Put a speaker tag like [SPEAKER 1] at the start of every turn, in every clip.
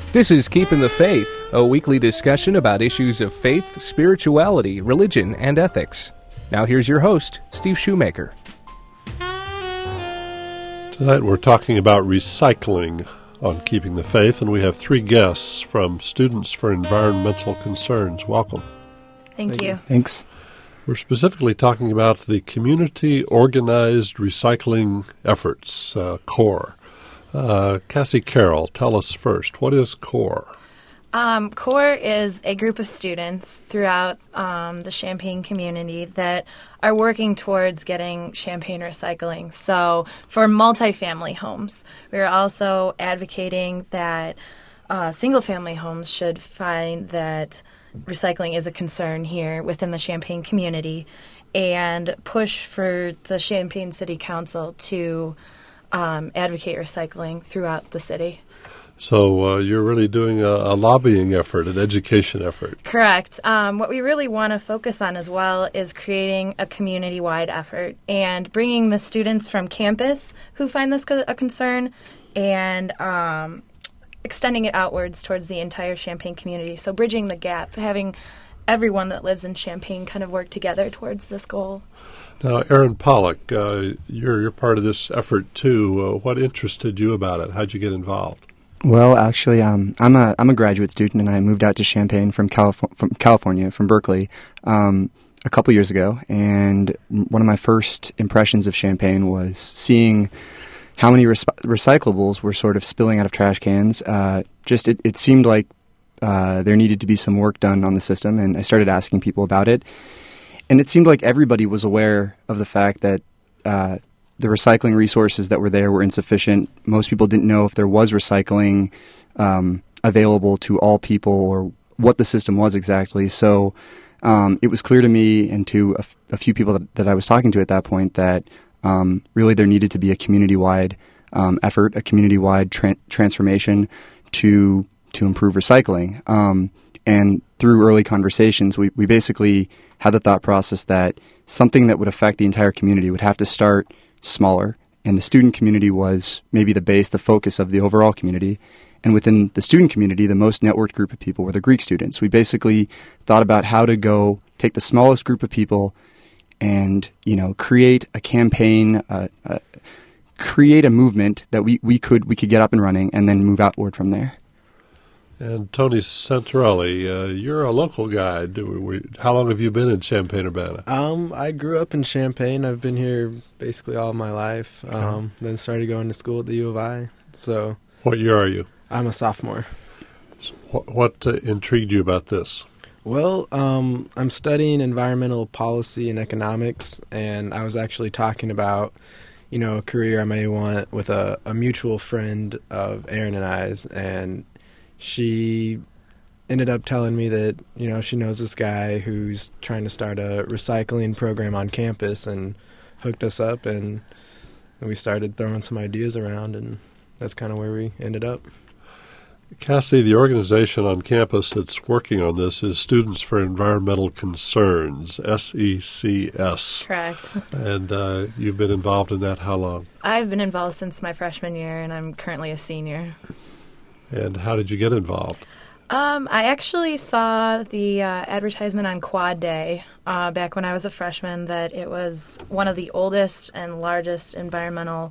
[SPEAKER 1] This is Keeping the Faith, a weekly discussion about issues of faith, spirituality, religion, and ethics. Now here's your host, Steve Shoemaker.
[SPEAKER 2] Tonight we're talking about recycling on Keeping the Faith, and we have three guests from Students for Environmental Concerns. Welcome.
[SPEAKER 3] Thank you.
[SPEAKER 4] Thanks.
[SPEAKER 2] We're specifically talking about the Community Organized Recycling Efforts, CORE. Cassie Carroll, tell us first, what is CORE?
[SPEAKER 3] CORE is a group of students throughout the Champaign community that are working towards getting Champaign recycling. So for multifamily homes, we're also advocating that single-family homes should find that recycling is a concern here within the Champaign community and push for the Champaign City Council to advocate recycling throughout the city.
[SPEAKER 2] So you're really doing a lobbying effort, an education effort.
[SPEAKER 3] Correct. What we really want to focus on as well is creating a community-wide effort and bringing the students from campus who find this a concern and extending it outwards towards the entire Champaign community. So bridging the gap, having everyone that lives in Champaign kind of work together towards this goal.
[SPEAKER 2] Now, Aaron Pollock, you're part of this effort too. What interested you about it? How'd you get involved?
[SPEAKER 4] Well, actually, I'm a graduate student, and I moved out to Champaign from California, from Berkeley, a couple years ago. And one of my first impressions of Champaign was seeing how many recyclables were sort of spilling out of trash cans. It seemed like there needed to be some work done on the system, and I started asking people about it. And it seemed like everybody was aware of the fact that the recycling resources that were there were insufficient. Most people didn't know if there was recycling available to all people or what the system was exactly. So it was clear to me and to a few people that I was talking to at that point that really there needed to be a community-wide effort, a community-wide transformation to improve recycling. And through early conversations, we basically had the thought process that something that would affect the entire community would have to start smaller, and the student community was maybe the base, the focus of the overall community. And within the student community, the most networked group of people were the Greek students. We basically thought about how to go take the smallest group of people and, create a campaign, create a movement that we could get up and running and then move outward from there.
[SPEAKER 2] And Tony Santarelli, you're a local guy. How long have you been in Champaign-Urbana?
[SPEAKER 5] I grew up in Champaign. I've been here basically all my life. Then started going to school at the U of I. So,
[SPEAKER 2] what year are you?
[SPEAKER 5] I'm a sophomore.
[SPEAKER 2] So what intrigued you about this?
[SPEAKER 5] Well, I'm studying environmental policy and economics, and I was actually talking about, a career I may want with a mutual friend of Aaron and I's, and she ended up telling me that, she knows this guy who's trying to start a recycling program on campus and hooked us up, and we started throwing some ideas around, and that's kind of where we ended up.
[SPEAKER 2] Cassie, the organization on campus that's working on this is Students for Environmental Concerns, SECS.
[SPEAKER 3] Correct.
[SPEAKER 2] And you've been involved in that how long?
[SPEAKER 3] I've been involved since my freshman year, and I'm currently a senior.
[SPEAKER 2] And how did you get involved?
[SPEAKER 3] I actually saw the advertisement on Quad Day back when I was a freshman that it was one of the oldest and largest environmental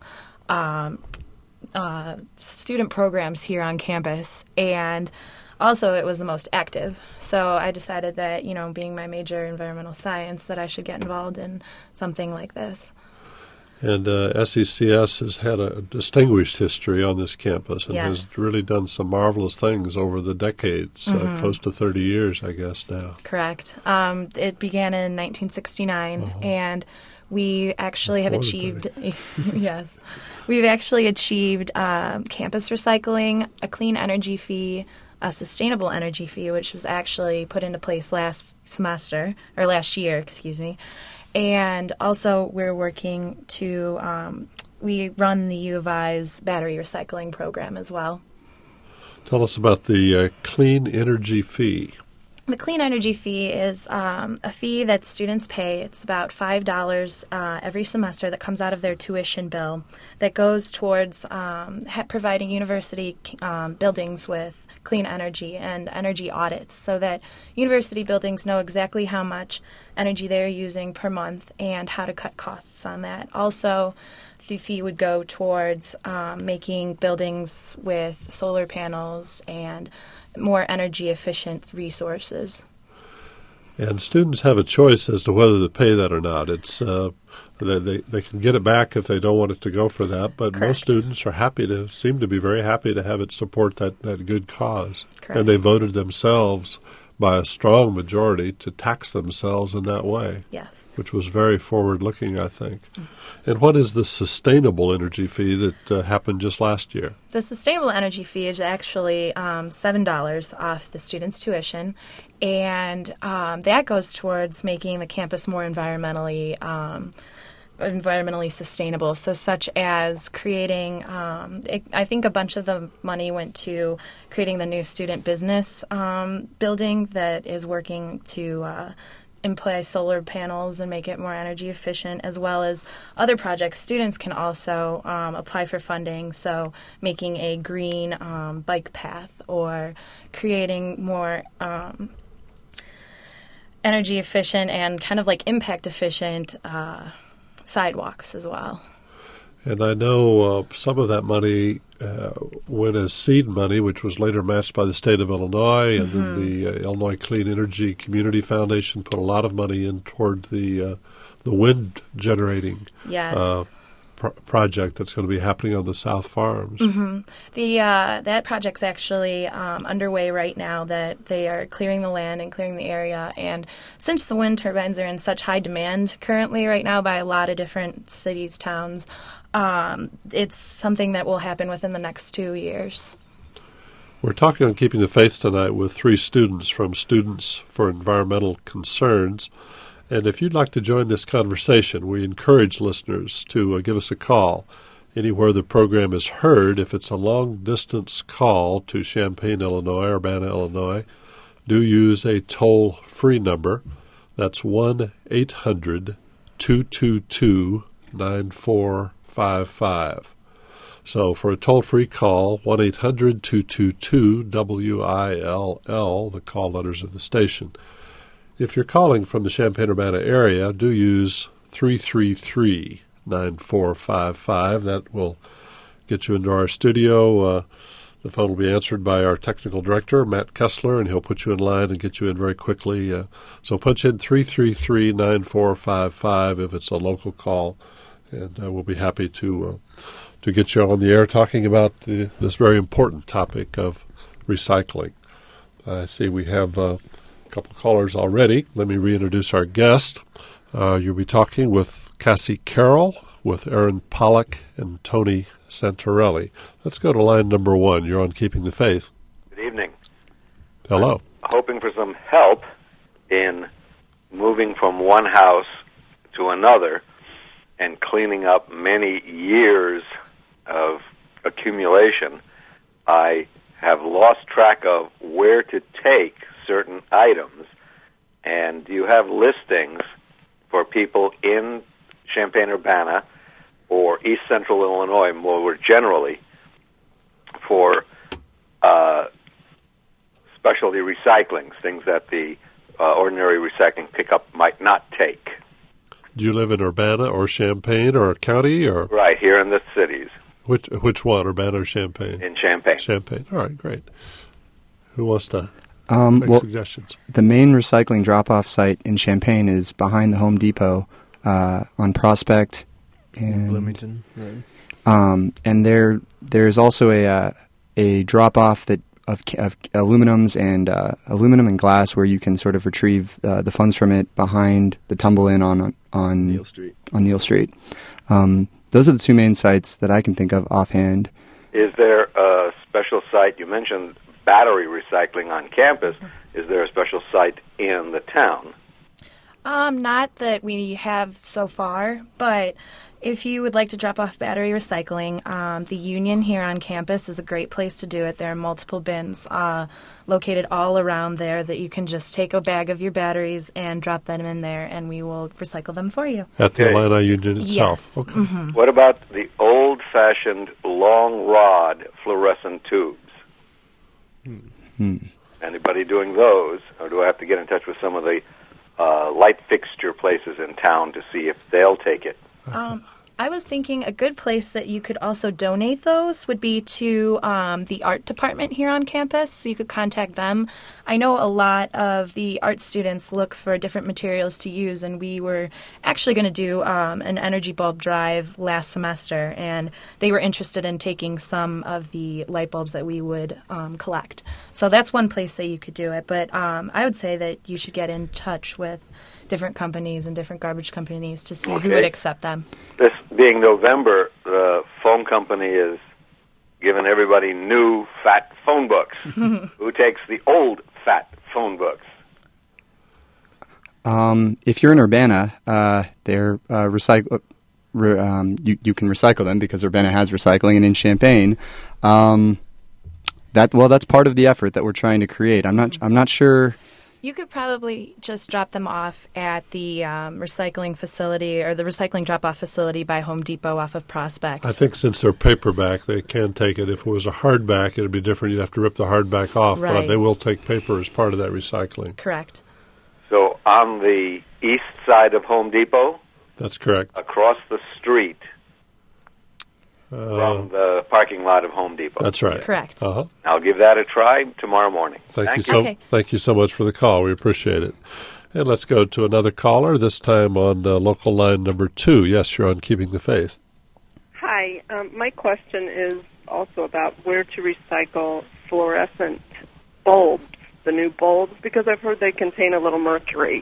[SPEAKER 3] student programs here on campus, and also it was the most active. So I decided that, being my major environmental science, that I should get involved in something like this.
[SPEAKER 2] And SECS has had a distinguished history on this campus and
[SPEAKER 3] Yes.
[SPEAKER 2] has really done some marvelous things over the decades, close to 30 years, I guess, now.
[SPEAKER 3] Correct. It began in 1969, and we actually have achieved, yes, we've actually achieved campus recycling, a clean energy fee, a sustainable energy fee, which was actually put into place last year, and also we're working to, we run the U of I's battery recycling program as well.
[SPEAKER 2] Tell us about the clean energy fee.
[SPEAKER 3] The clean energy fee is a fee that students pay. It's about $5 every semester that comes out of their tuition bill that goes towards providing university buildings with clean energy and energy audits so that university buildings know exactly how much energy they're using per month and how to cut costs on that. Also, the fee would go towards making buildings with solar panels and more energy efficient resources.
[SPEAKER 2] And students have a choice as to whether to pay that or not. It's they can get it back if they don't want it to go for that, but
[SPEAKER 3] Correct.
[SPEAKER 2] most students are seem to be very happy to have it support that good cause.
[SPEAKER 3] Correct.
[SPEAKER 2] And they voted themselves by a strong majority to tax themselves in that way,
[SPEAKER 3] Yes.
[SPEAKER 2] which was very forward-looking, I think. And what is the sustainable energy fee that happened just last year?
[SPEAKER 3] The sustainable energy fee is actually $7 off the student's tuition, and that goes towards making the campus more environmentally sustainable. So such as creating, I think a bunch of the money went to creating the new student business building that is working to employ solar panels and make it more energy efficient, as well as other projects. Students can also apply for funding, so making a green bike path or creating more energy efficient and kind of like impact efficient sidewalks as well.
[SPEAKER 2] And I know some of that money went as seed money, which was later matched by the state of Illinois, and then the Illinois Clean Energy Community Foundation put a lot of money in toward the wind generating
[SPEAKER 3] Yes.
[SPEAKER 2] project that's going to be happening on the South Farms.
[SPEAKER 3] That project's actually underway right now, that they are clearing the land and clearing the area. And since the wind turbines are in such high demand currently right now by a lot of different cities, towns, it's something that will happen within the next 2 years.
[SPEAKER 2] We're talking on Keeping the Faith tonight with 3 students from Students for Environmental Concerns. And if you'd like to join this conversation, we encourage listeners to give us a call anywhere the program is heard. If it's a long-distance call to Champaign, Illinois, Urbana, Illinois, do use a toll-free number. That's 1-800-222-9455. So for a toll-free call, 1-800-222-WILL, the call letters of the station. If you're calling from the Champaign-Urbana area, do use 333-9455. That will get you into our studio. The phone will be answered by our technical director, Matt Kessler, and he'll put you in line and get you in very quickly. So punch in 333-9455 if it's a local call, and we'll be happy to get you on the air talking about this very important topic of recycling. I see we have a couple callers already. Let me reintroduce our guest. You'll be talking with Cassie Carroll, with Aaron Pollock, and Tony Santarelli. Let's go to line number 1. You're on Keeping the Faith.
[SPEAKER 6] Good evening.
[SPEAKER 2] Hello.
[SPEAKER 6] I'm hoping for some help in moving from one house to another and cleaning up many years of accumulation. I have lost track of where to take certain items, and do you have listings for people in Champaign-Urbana or East Central Illinois more generally for specialty recycling, things that the ordinary recycling pickup might not take?
[SPEAKER 2] Do you live in Urbana or Champaign or county or
[SPEAKER 6] Right, here in the cities.
[SPEAKER 2] which one, Urbana or Champaign?
[SPEAKER 6] In Champaign.
[SPEAKER 2] Champaign. All right, great. Who wants to make
[SPEAKER 4] Well,
[SPEAKER 2] suggestions?
[SPEAKER 4] the main recycling drop-off site in Champaign is behind the Home Depot on Prospect, and
[SPEAKER 5] Bloomington. Right.
[SPEAKER 4] And there's also a drop-off of aluminum and glass where you can sort of retrieve the funds from it behind the tumble-in on
[SPEAKER 5] Neal Street.
[SPEAKER 4] On Neal Street. Those are the 2 main sites that I can think of offhand.
[SPEAKER 6] Is there a special site? You mentioned battery recycling on campus. Is there a special site in the town?
[SPEAKER 3] Not that we have so far, but if you would like to drop off battery recycling, the Union here on campus is a great place to do it. There are multiple bins located all around there that you can just take a bag of your batteries and drop them in there, and we will recycle them for you.
[SPEAKER 2] At the
[SPEAKER 6] Okay.
[SPEAKER 2] Illini Union itself.
[SPEAKER 3] Yes.
[SPEAKER 2] Okay.
[SPEAKER 6] What about the old-fashioned long rod fluorescent tubes? Anybody doing those, or do I have to get in touch with some of the light fixture places in town to see if they'll take it?
[SPEAKER 3] I was thinking a good place that you could also donate those would be to the art department here on campus, so you could contact them. I know a lot of the art students look for different materials to use, and we were actually going to do an energy bulb drive last semester, and they were interested in taking some of the light bulbs that we would collect. So that's one place that you could do it, but I would say that you should get in touch with different companies and different garbage companies to see who would accept them.
[SPEAKER 6] This being November, the phone company is giving everybody new fat phone books. Who takes the old fat phone books?
[SPEAKER 4] If you're in Urbana, they're recycle. You can recycle them because Urbana has recycling, and in Champaign, that's part of the effort that we're trying to create. I'm not sure.
[SPEAKER 3] You could probably just drop them off at the recycling facility or the recycling drop-off facility by Home Depot off of Prospect.
[SPEAKER 2] I think since they're paperback, they can take it. If it was a hardback, it would be different. You'd have to rip the hardback off,
[SPEAKER 3] right.
[SPEAKER 2] But they will take paper as part of that recycling.
[SPEAKER 3] Correct.
[SPEAKER 6] So on the east side of Home Depot,
[SPEAKER 2] That's correct.
[SPEAKER 6] across the street from the parking lot of Home Depot.
[SPEAKER 2] That's right.
[SPEAKER 3] Correct.
[SPEAKER 2] Uh-huh.
[SPEAKER 6] I'll give that a try tomorrow morning.
[SPEAKER 2] Thank
[SPEAKER 3] Okay.
[SPEAKER 2] you so much for the call. We appreciate it. And let's go to another caller, this time on local line number 2. Yes, you're on Keeping the Faith.
[SPEAKER 7] Hi. My question is also about where to recycle fluorescent bulbs, the new bulbs, because I've heard they contain a little mercury.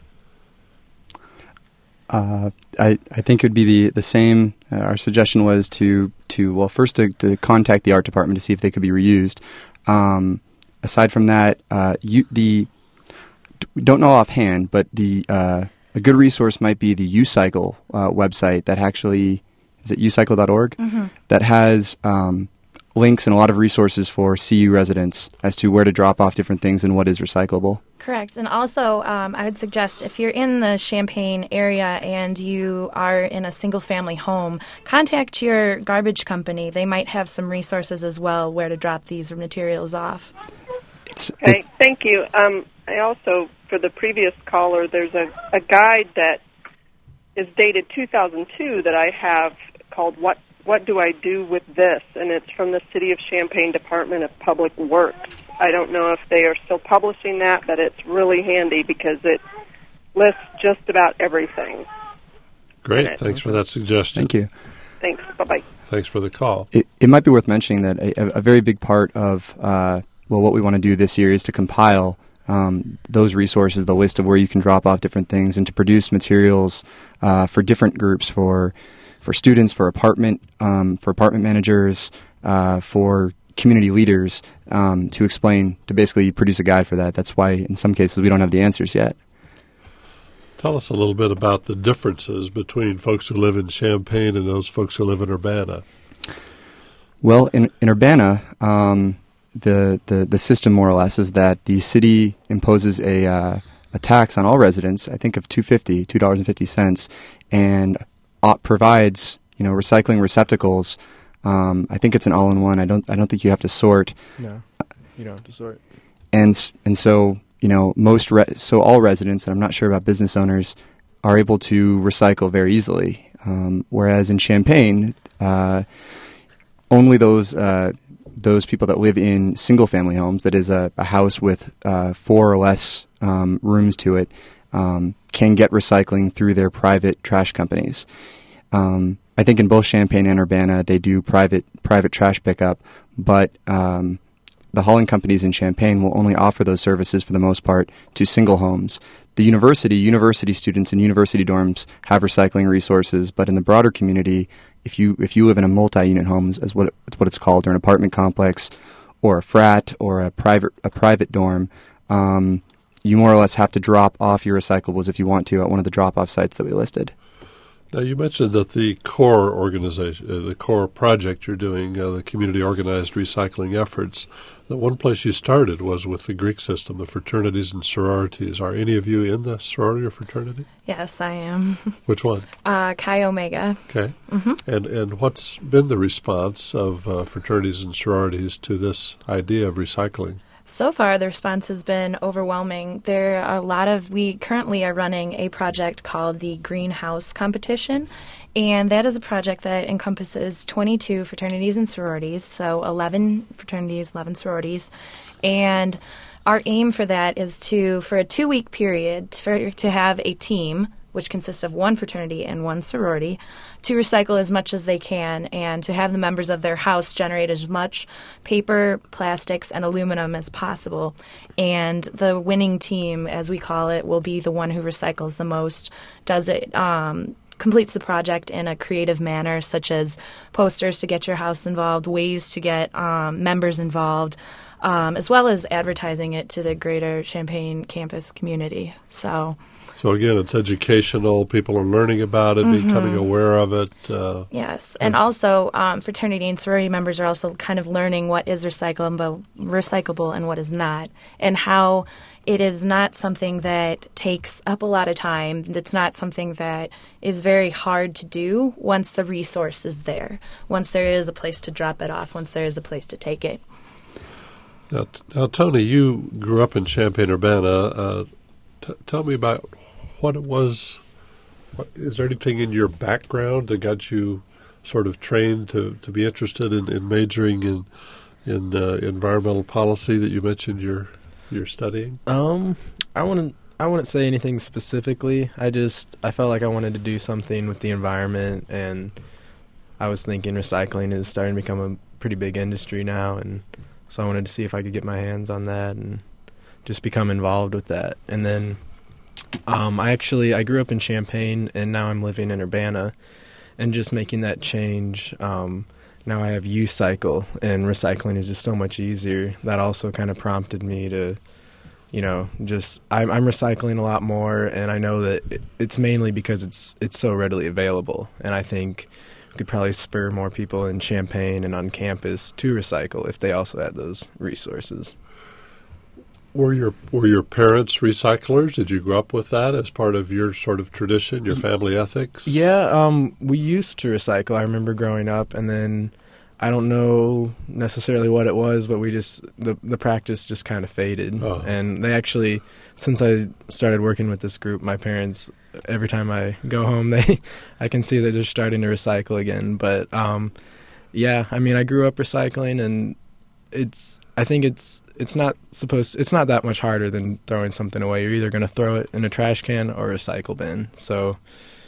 [SPEAKER 4] I think it would be the same. Our suggestion was to contact the art department to see if they could be reused. Aside from that, we don't know offhand, but a good resource might be the UCycle website that actually is it ucycle.org that has links and a lot of resources for CU residents as to where to drop off different things and what is recyclable.
[SPEAKER 3] Correct. And also, I would suggest if you're in the Champaign area and you are in a single-family home, contact your garbage company. They might have some resources as well where to drop these materials off.
[SPEAKER 7] Okay, thank you. I also, for the previous caller, there's a guide that is dated 2002 that I have called What Do I Do With This? And it's from the City of Champaign Department of Public Works. I don't know if they are still publishing that, but it's really handy because it lists just about everything.
[SPEAKER 2] Great. Thanks for that suggestion.
[SPEAKER 4] Thank you.
[SPEAKER 7] Thanks. Bye-bye.
[SPEAKER 2] Thanks for the call.
[SPEAKER 4] It might be worth mentioning that a very big part of what we want to do this year is to compile those resources, the list of where you can drop off different things, and to produce materials for different groups, for students, for apartment managers, for community leaders, to basically produce a guide for that. That's why in some cases we don't have the answers yet.
[SPEAKER 2] Tell us a little bit about the differences between folks who live in Champaign and those folks who live in Urbana.
[SPEAKER 4] Well, in Urbana, the system more or less is that the city imposes a tax on all residents, I think of $2.50, and provides recycling receptacles. I think it's an all-in-one. I don't think you have to sort.
[SPEAKER 5] No, you don't have to sort.
[SPEAKER 4] And so so all residents, and I'm not sure about business owners, are able to recycle very easily. Whereas in Champaign, only those people that live in single-family homes, that is a house with 4 or less rooms to it, can get recycling through their private trash companies. I think in both Champaign and Urbana they do private trash pickup, but the hauling companies in Champaign will only offer those services for the most part to single homes. The university students in university dorms have recycling resources, but in the broader community, if you live in a multi-unit home, is what it's called, or an apartment complex, or a frat, or a private dorm, you more or less have to drop off your recyclables if you want to at one of the drop-off sites that we listed.
[SPEAKER 2] Now, you mentioned that the core organization, the core project you're doing, the community organized recycling efforts, that one place you started was with the Greek system, the fraternities and sororities. Are any of you in the sorority or fraternity?
[SPEAKER 3] Yes, I am.
[SPEAKER 2] Which one?
[SPEAKER 3] Chi Omega.
[SPEAKER 2] Okay. And what's been the response of fraternities and sororities to this idea of recycling?
[SPEAKER 3] So far, the response has been overwhelming. There are we currently are running a project called the Greenhouse Competition, and that is a project that encompasses 22 fraternities and sororities, so 11 fraternities, 11 sororities, and our aim for that is for a 2-week period, to have a team, which consists of one fraternity and one sorority, to recycle as much as they can and to have the members of their house generate as much paper, plastics, and aluminum as possible. And the winning team, as we call it, will be the one who recycles the most, completes the project in a creative manner, such as posters to get your house involved, ways to get members involved, as well as advertising it to the greater Champaign campus community. So
[SPEAKER 2] again, it's educational. People are learning about it, becoming aware of it.
[SPEAKER 3] Yes, and also fraternity and sorority members are also kind of learning what is recyclable and what is not, and how it is not something that takes up a lot of time. It's not something that is very hard to do once the resource is there, once there is a place to drop it off, once there is a place to take it.
[SPEAKER 2] Now Tony, you grew up in Champaign-Urbana. Tell me about what it was. Is there anything in your background that got you sort of trained to be interested in majoring in environmental policy that you mentioned you're studying?
[SPEAKER 5] I wouldn't say anything specifically. I felt like I wanted to do something with the environment, and I was thinking recycling is starting to become a pretty big industry now, and so I wanted to see if I could get my hands on that and just become involved with that. And then I grew up in Champaign, and now I'm living in Urbana, and just making that change. Now I have U-Cycle, and recycling is just so much easier. That also kind of prompted me to, I'm recycling a lot more, and I know that it's mainly because it's so readily available, and I think we could probably spur more people in Champaign and on campus to recycle if they also had those resources.
[SPEAKER 2] Were your parents recyclers? Did you grow up with that as part of your sort of tradition, your family ethics?
[SPEAKER 5] Yeah, we used to recycle. I remember growing up, and then I don't know necessarily what it was, but the practice just kind of faded. Oh. And they actually, since I started working with this group, my parents, every time I go home, I can see that they're starting to recycle again. But yeah, I mean, I grew up recycling, and I think it's not that much harder than throwing something away. You're either going to throw it in a trash can or a recycle bin. So,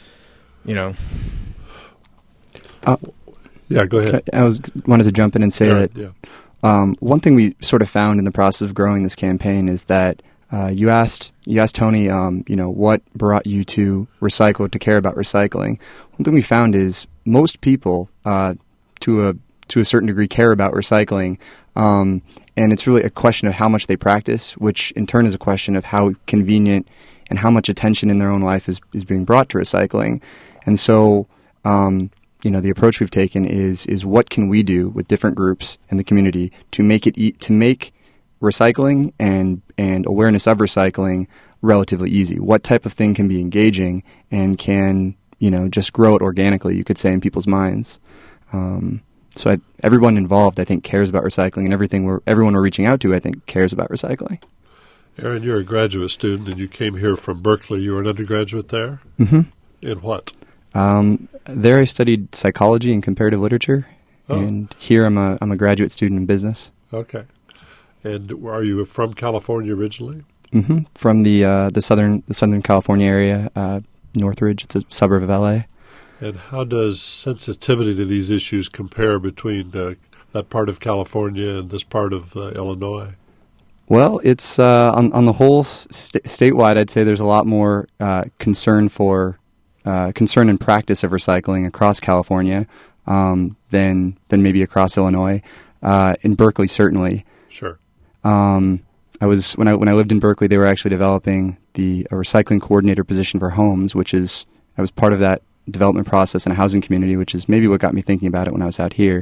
[SPEAKER 2] yeah, go ahead.
[SPEAKER 4] I wanted to jump in and say that one thing we sort of found in the process of growing this campaign is that you asked Tony, what brought you to recycle, to care about recycling. One thing we found is most people, to a certain degree, care about recycling. And it's really a question of how much they practice, which in turn is a question of how convenient and how much attention in their own life is being brought to recycling. And so, the approach we've taken is what can we do with different groups in the community to make recycling and awareness of recycling relatively easy? What type of thing can be engaging and can, just grow it organically, you could say, in people's minds? So everyone involved, I think, cares about recycling, and everyone we're reaching out to, I think, cares about recycling.
[SPEAKER 2] Aaron, you're a graduate student, and you came here from Berkeley. You were an undergraduate there?
[SPEAKER 4] Mm-hmm.
[SPEAKER 2] In what?
[SPEAKER 4] There I studied psychology and comparative literature, and here I'm a graduate student in business.
[SPEAKER 2] Okay. And are you from California originally?
[SPEAKER 4] Mm-hmm. From the Southern California area, Northridge. It's a suburb of LA.
[SPEAKER 2] And how does sensitivity to these issues compare between that part of California and this part of Illinois?
[SPEAKER 4] Well, it's on the whole statewide. I'd say there's a lot more concern and practice of recycling across California than maybe across Illinois. In Berkeley, certainly.
[SPEAKER 2] Sure.
[SPEAKER 4] When I lived in Berkeley, they were actually developing a recycling coordinator position for homes, I was part of that development process in a housing community, which is maybe what got me thinking about it when I was out here.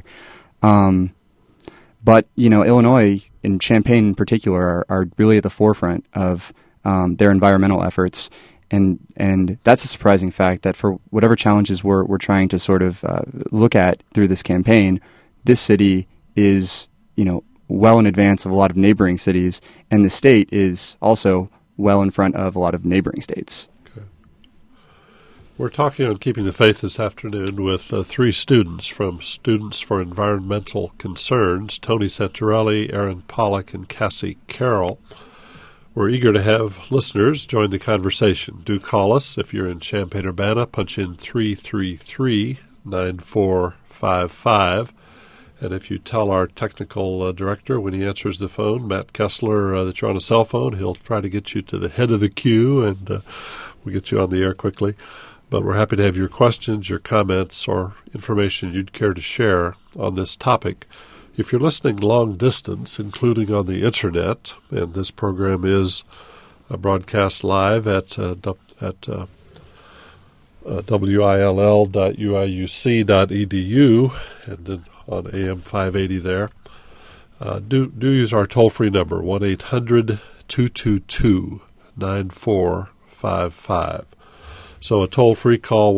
[SPEAKER 4] But, Illinois and Champaign in particular are really at the forefront of their environmental efforts. And that's a surprising fact that for whatever challenges we're trying to sort of look at through this campaign, this city is, well in advance of a lot of neighboring cities, and the state is also well in front of a lot of neighboring states.
[SPEAKER 2] Okay. We're talking on Keeping the Faith this afternoon with three students from Students for Environmental Concerns, Tony Santarelli, Aaron Pollock, and Cassie Carroll. We're eager to have listeners join the conversation. Do call us if you're in Champaign-Urbana. Punch in 333-9455. And if you tell our technical director when he answers the phone, Matt Kessler, that you're on a cell phone, he'll try to get you to the head of the queue, and we'll get you on the air quickly. But we're happy to have your questions, your comments, or information you'd care to share on this topic. If you're listening long distance, including on the Internet, and this program is broadcast live at will.uiuc.edu, and then on AM 580 there, do use our toll-free number, 1-800-222-9455. So a toll-free call,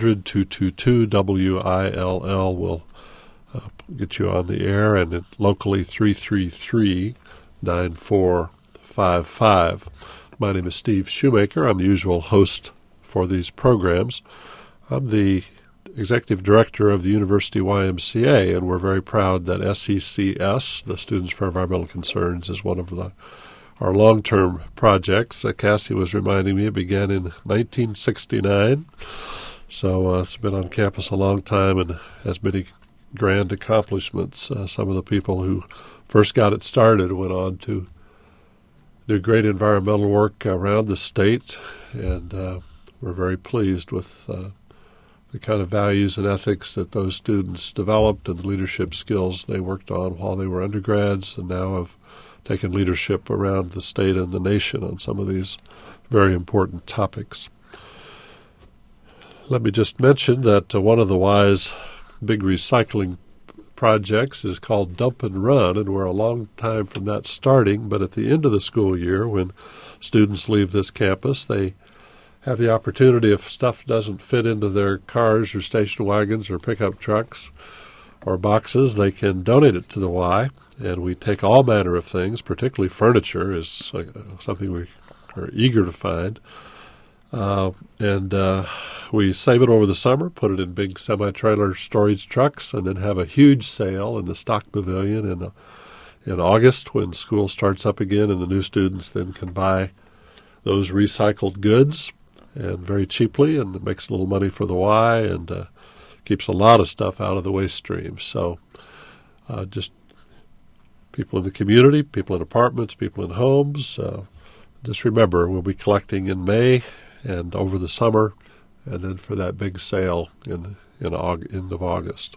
[SPEAKER 2] 1-800-222-WILL, will get you on the air, and locally 333-9455. My name is Steve Shoemaker. I'm the usual host for these programs. I'm the executive director of the University YMCA, and we're very proud that SECS, the Students for Environmental Concerns, is one of our long-term projects. Cassie was reminding me it began in 1969, so it's been on campus a long time and has many grand accomplishments. Some of the people who first got it started went on to do great environmental work around the state, and we're very pleased with the kind of values and ethics that those students developed and the leadership skills they worked on while they were undergrads, and now have taken leadership around the state and the nation on some of these very important topics. Let me just mention that one of the WISE big recycling projects is called Dump and Run, and we're a long time from that starting, but at the end of the school year, when students leave this campus, they have the opportunity, if stuff doesn't fit into their cars or station wagons or pickup trucks or boxes, they can donate it to the Y, and we take all manner of things, particularly furniture is something we are eager to find. And we save it over the summer, put it in big semi-trailer storage trucks, and then have a huge sale in the Stock Pavilion in August when school starts up again, and the new students then can buy those recycled goods, and very cheaply, and it makes a little money for the Y, and keeps a lot of stuff out of the waste stream. So just people in the community, people in apartments, people in homes, just remember we'll be collecting in May and over the summer, and then for that big sale in end of August.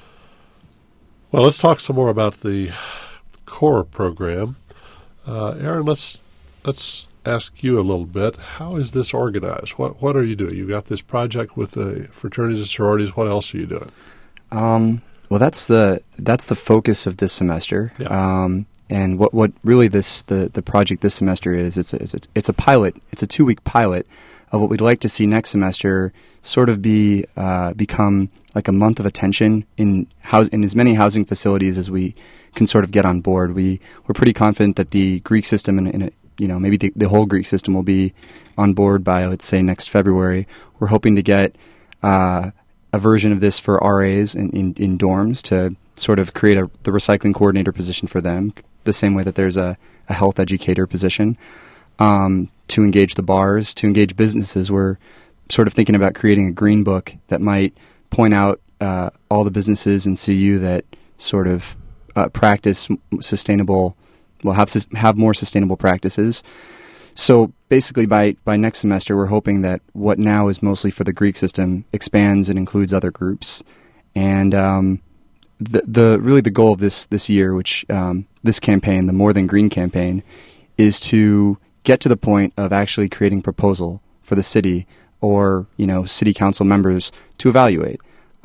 [SPEAKER 2] Well, let's talk some more about the CORE program. Aaron, let's ask you a little bit. How is this organized? What are you doing? You got this project with the fraternities and sororities. What else are you doing?
[SPEAKER 4] Well, that's the focus of this semester.
[SPEAKER 2] Yeah.
[SPEAKER 4] And what really the project this semester is, it's a pilot. It's a 2-week pilot of what we'd like to see next semester sort of become like a month of attention in as many housing facilities as we can sort of get on board. We're pretty confident that the Greek system and maybe the whole Greek system will be on board by, let's say, next February. We're hoping to get a version of this for RAs in dorms to sort of create the recycling coordinator position for them, the same way that there's a health educator position, to engage the bars, to engage businesses. We're sort of thinking about creating a green book that might point out all the businesses in CU that sort of practice sustainable, have more sustainable practices. So basically by next semester, we're hoping that what now is mostly for the Greek system expands and includes other groups. And the goal of this year, which this campaign, the More Than Green campaign, is to get to the point of actually creating proposal for the city or city council members to evaluate.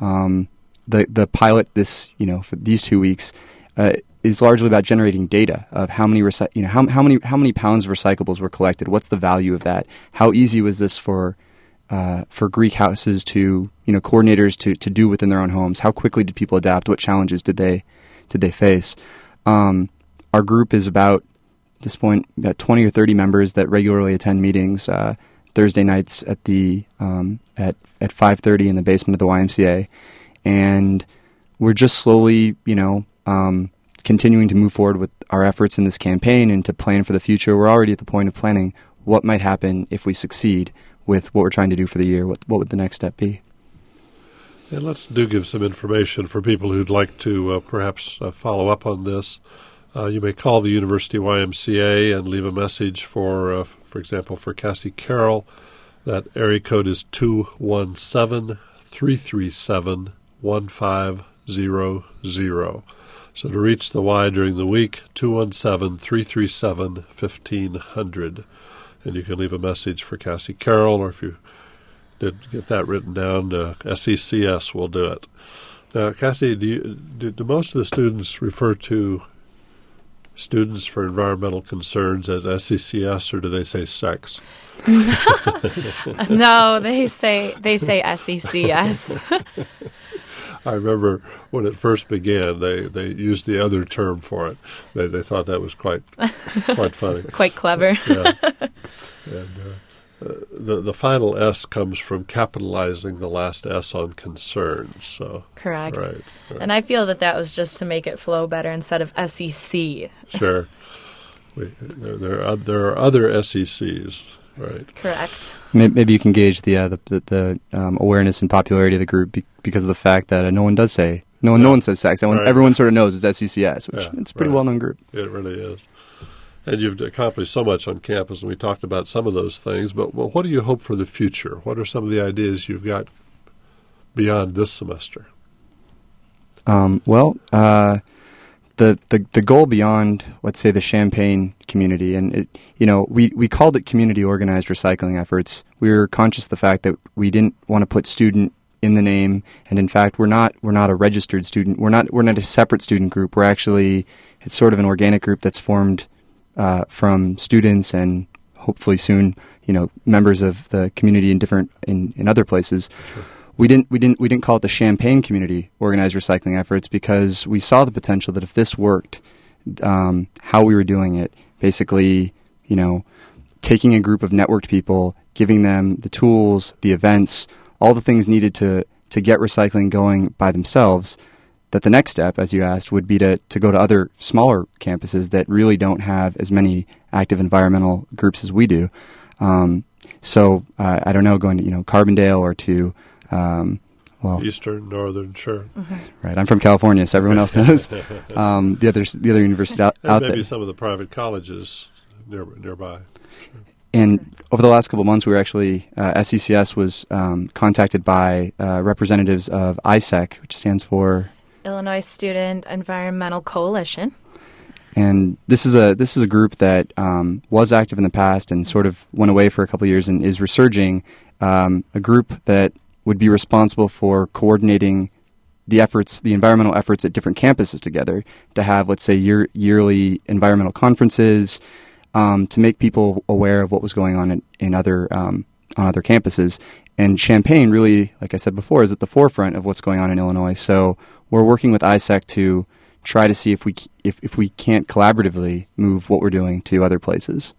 [SPEAKER 4] The pilot for these 2 weeks is largely about generating data of how many how many pounds of recyclables were collected. What's the value of that? How easy was this for Greek houses to coordinators to do within their own homes? How quickly did people adapt? What challenges did they face? Our group is about, at this point, about 20 or 30 members that regularly attend meetings Thursday nights at the at 5:30 in the basement of the YMCA, and we're just slowly, continuing to move forward with our efforts in this campaign and to plan for the future. We're already at the point of planning what might happen if we succeed with what we're trying to do for the year. What would the next step be?
[SPEAKER 2] And let's give some information for people who'd like to perhaps follow up on this. You may call the University YMCA and leave a message for example, for Cassie Carroll. That area code is 217-337-1500. So to reach the Y during the week, 217-337-1500. And you can leave a message for Cassie Carroll, or if you did get that written down, SECS will do it. Now, Cassie, do most of the students refer to Students for Environmental Concerns as SECS, or do they say sex?
[SPEAKER 3] No, they say SECS.
[SPEAKER 2] I remember when it first began, they used the other term for it. They thought that was quite funny.
[SPEAKER 3] Quite clever.
[SPEAKER 2] Yeah. And the final S comes from capitalizing the last S on concerns. So
[SPEAKER 3] correct.
[SPEAKER 2] Right.
[SPEAKER 3] And I feel that was just to make it flow better instead of SEC.
[SPEAKER 2] Sure. There are other SECs. Right.
[SPEAKER 3] Correct.
[SPEAKER 4] Maybe you can gauge the awareness and popularity of the group because of the fact that no one says sex. Everyone sort of knows it's SECS, which it's a pretty well-known group.
[SPEAKER 2] It really is. And you've accomplished so much on campus, and we talked about some of those things. But what do you hope for the future? What are some of the ideas you've got beyond this semester?
[SPEAKER 4] The goal beyond, let's say, the Champaign community, and we called it community organized recycling efforts. We were conscious of the fact that we didn't want to put student in the name, and in fact, we're not a registered student. We're not a separate student group. It's sort of an organic group that's formed from students and hopefully soon, members of the community in other places. Sure. We didn't call it the Champaign Community Organized Recycling Efforts because we saw the potential that if this worked, how we were doing it, basically, taking a group of networked people, giving them the tools, the events, all the things needed to get recycling going by themselves, that the next step, as you asked, would be to go to other smaller campuses that really don't have as many active environmental groups as we do. So I don't know, going to Carbondale or to
[SPEAKER 2] Eastern, Northern, sure.
[SPEAKER 3] Mm-hmm.
[SPEAKER 4] Right, I'm from California, so everyone else knows the other university out
[SPEAKER 2] maybe
[SPEAKER 4] there.
[SPEAKER 2] Some of the private colleges nearby. Sure.
[SPEAKER 4] And over the last couple of months, we were actually SECS was contacted by representatives of ISEC, which stands for
[SPEAKER 3] Illinois Student Environmental Coalition.
[SPEAKER 4] And this is a group that was active in the past and sort of went away for a couple of years and is resurging. A group that would be responsible for coordinating the environmental efforts at different campuses together to have, let's say, yearly environmental conferences to make people aware of what was going on in other campuses. And Champaign really, like I said before, is at the forefront of what's going on in Illinois. So we're working with ISEC to try to see if we can't collaboratively move what we're doing to other places.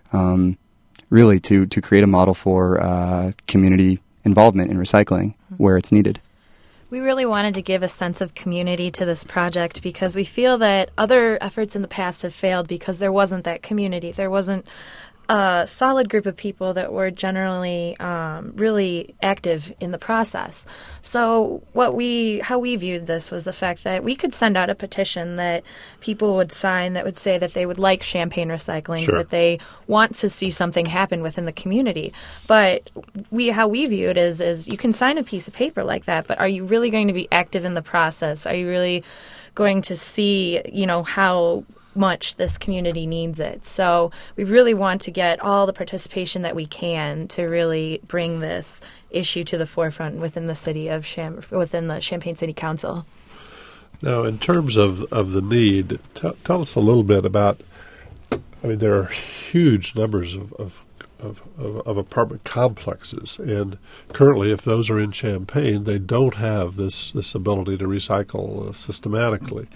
[SPEAKER 4] Really to create a model for community involvement in recycling where it's needed.
[SPEAKER 3] We really wanted to give a sense of community to this project because we feel that other efforts in the past have failed because there wasn't that community. There wasn't a solid group of people that were generally really active in the process. So how we viewed this was the fact that we could send out a petition that people would sign that would say that they would like Champaign recycling,
[SPEAKER 2] sure,
[SPEAKER 3] that they want to see something happen within the community. But how we view it is you can sign a piece of paper like that, but are you really going to be active in the process? Are you really going to see, how much this community needs it? So we really want to get all the participation that we can to really bring this issue to the forefront within the city of within the Champaign City Council.
[SPEAKER 2] Now, in terms of the need, tell us a little bit about. There are huge numbers of apartment complexes, and currently, if those are in Champaign, they don't have this ability to recycle systematically.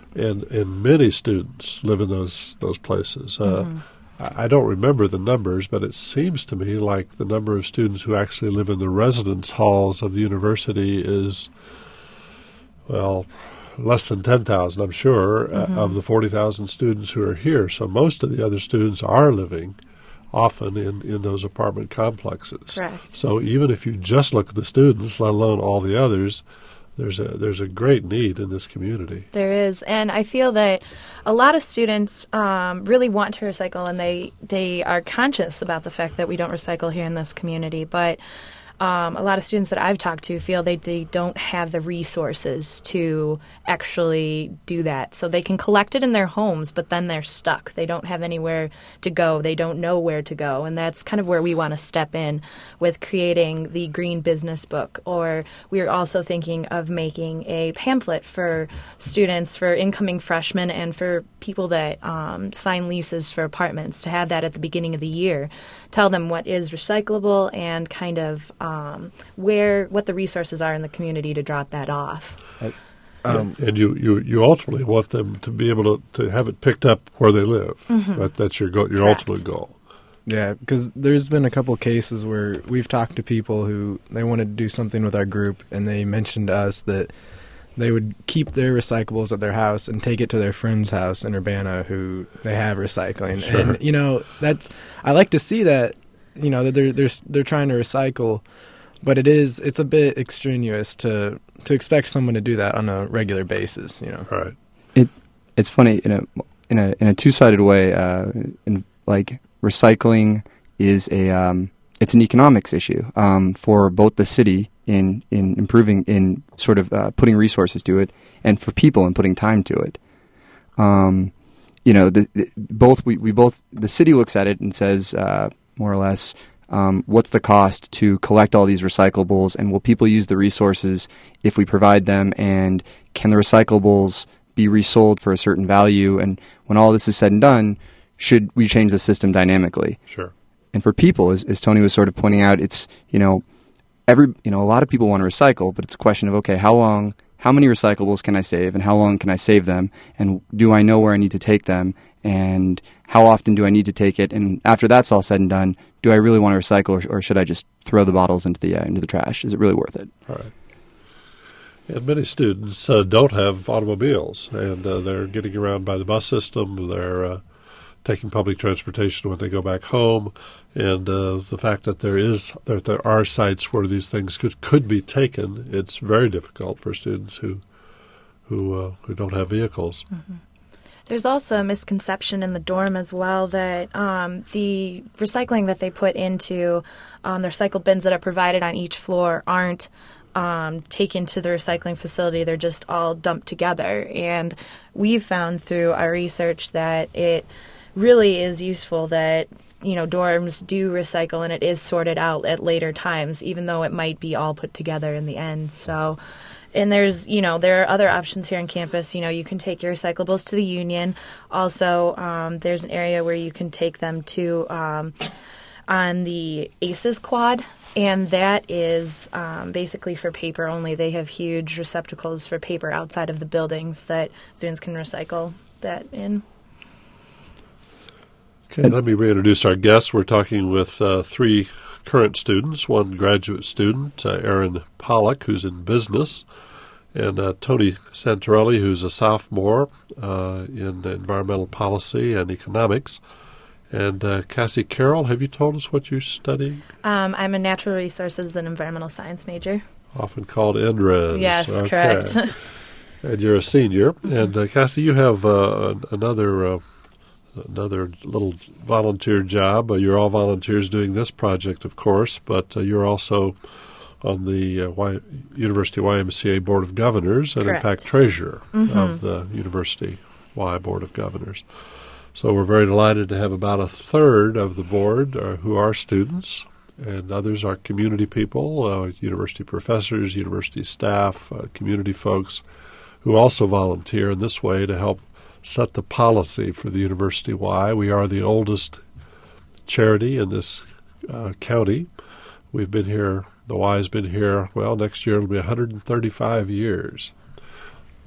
[SPEAKER 2] and many students live in those places. I don't remember the numbers, but it seems to me like the number of students who actually live in the residence halls of the university is, well, less than 10,000, I'm sure, of the 40,000 students who are here. So most of the other students are living often in those apartment complexes.
[SPEAKER 3] Correct.
[SPEAKER 2] So even if you just look at the students, let alone all the others, there's a great need in this community.
[SPEAKER 3] There is, and I feel that a lot of students really want to recycle, and they are conscious about the fact that we don't recycle here in this community, but a lot of students that I've talked to feel they don't have the resources to actually do that. So they can collect it in their homes, but then they're stuck. They don't have anywhere to go. They don't know where to go. And that's kind of where we want to step in with creating the Green Business Book. Or we're also thinking of making a pamphlet for students, for incoming freshmen, and for people that sign leases for apartments, to have that at the beginning of the year. Tell them what is recyclable and kind of what the resources are in the community to drop that off.
[SPEAKER 2] And you ultimately want them to be able to have it picked up where they live. Right? That's your ultimate goal.
[SPEAKER 5] Yeah, because there's been a couple cases where we've talked to people who they wanted to do something with our group, and they mentioned to us that they would keep their recyclables at their house and take it to their friend's house in Urbana who they have recycling.
[SPEAKER 2] Sure.
[SPEAKER 5] And I like to see that, that they're trying to recycle, but it's a bit extraneous to expect someone to do that on a regular basis.
[SPEAKER 2] Right.
[SPEAKER 4] It's funny in a two-sided way. Recycling is it's an economics issue for both the city in improving, in sort of putting resources to it, and for people in putting time to it. The city looks at it and says more or less, what's the cost to collect all these recyclables, and will people use the resources if we provide them, and can the recyclables be resold for a certain value? And when all this is said and done, should we change the system dynamically?
[SPEAKER 2] Sure.
[SPEAKER 4] And for people, as Tony was sort of pointing out, it's a lot of people want to recycle, but it's a question of, okay, how many recyclables can I save, and how long can I save them, and do I know where I need to take them, and how often do I need to take it, and after that's all said and done, do I really want to recycle, or should I just throw the bottles into the trash? Is it really worth it?
[SPEAKER 2] All right. And many students don't have automobiles, and they're getting around by the bus system. They're taking public transportation when they go back home, and the fact that there are sites where these things could be taken, it's very difficult for students who don't have vehicles.
[SPEAKER 3] Mm-hmm. There's also a misconception in the dorm as well that the recycling that they put into the recycle bins that are provided on each floor aren't taken to the recycling facility. They're just all dumped together. And we've found through our research that it really is useful that dorms do recycle, and it is sorted out at later times, even though it might be all put together in the end. So. And there's, there are other options here on campus. You can take your recyclables to the Union. Also, there's an area where you can take them to on the ACES quad, and that is basically for paper only. They have huge receptacles for paper outside of the buildings that students can recycle that in.
[SPEAKER 2] Okay, let me reintroduce our guests. We're talking with three current students, one graduate student, Aaron Pollock, who's in business, and Tony Santorelli, who's a sophomore in environmental policy and economics. And Cassie Carroll, have you told us what you're studying?
[SPEAKER 3] I'm a natural resources and environmental science major.
[SPEAKER 2] Often called NRES.
[SPEAKER 3] Yes,
[SPEAKER 2] okay.
[SPEAKER 3] Correct.
[SPEAKER 2] And you're a senior. And Cassie, you have another little volunteer job. You're all volunteers doing this project, of course, but you're also on the University YMCA Board of Governors, and
[SPEAKER 3] Correct.
[SPEAKER 2] In fact treasurer of the University Y Board of Governors. So we're very delighted to have about a third of the board who are students, and others are community people, university professors, university staff, community folks who also volunteer in this way to help set the policy for the University Y. We are the oldest charity in this county. We've been here, the Y's been here, next year it'll be 135 years.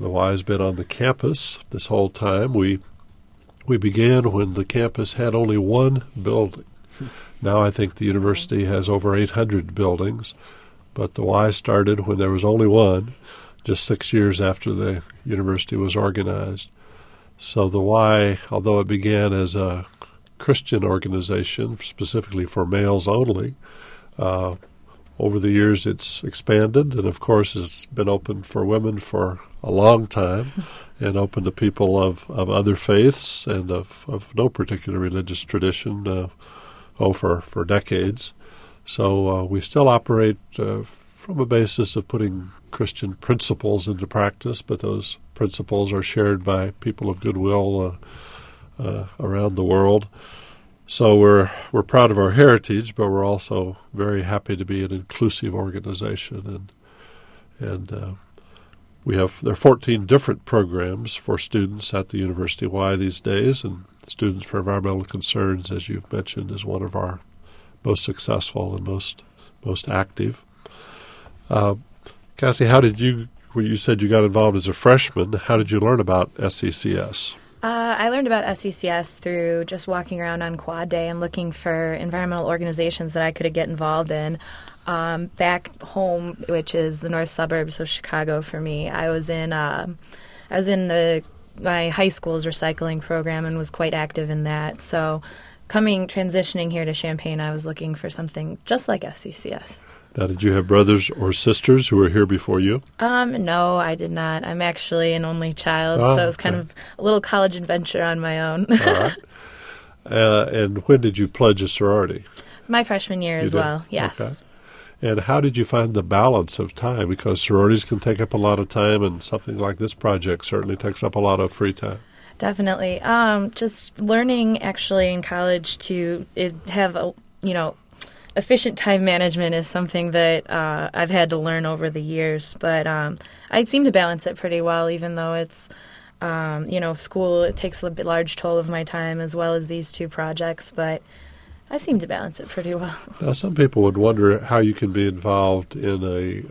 [SPEAKER 2] The Y has been on the campus this whole time. We began when the campus had only one building. Now I think the university has over 800 buildings, but the Y started when there was only one, just 6 years after the university was organized. So the Y, although it began as a Christian organization, specifically for males only, over the years it's expanded, and of course it's been open for women for a long time and open to people of other faiths and of no particular religious tradition for decades. So we still operate from a basis of putting Christian principles into practice, but those principles are shared by people of goodwill around the world. So we're proud of our heritage, but we're also very happy to be an inclusive organization, and there are 14 different programs for students at the University Y these days, and Students for Environmental Concerns, as you've mentioned, is one of our most successful and most active. Cassie, when you said you got involved as a freshman, how did you learn about SECS?
[SPEAKER 3] I learned about SECS through just walking around on Quad Day and looking for environmental organizations that I could get involved in. Back home, which is the north suburbs of Chicago for me, I was in my high school's recycling program and was quite active in that. So transitioning here to Champaign, I was looking for something just like SECS.
[SPEAKER 2] Now, did you have brothers or sisters who were here before you?
[SPEAKER 3] No, I did not. I'm actually an only child, so it was kind of a little college adventure on my own.
[SPEAKER 2] All right. And when did you pledge a sorority?
[SPEAKER 3] My freshman year as well, yes.
[SPEAKER 2] Okay. And how did you find the balance of time? Because sororities can take up a lot of time, and something like this project certainly takes up a lot of free time.
[SPEAKER 3] Definitely. Just learning actually in college to have efficient time management is something that I've had to learn over the years. But I seem to balance it pretty well, even though it's, school, it takes a large toll of my time as well as these two projects. But I seem to balance it pretty well.
[SPEAKER 2] Now, some people would wonder how you can be involved in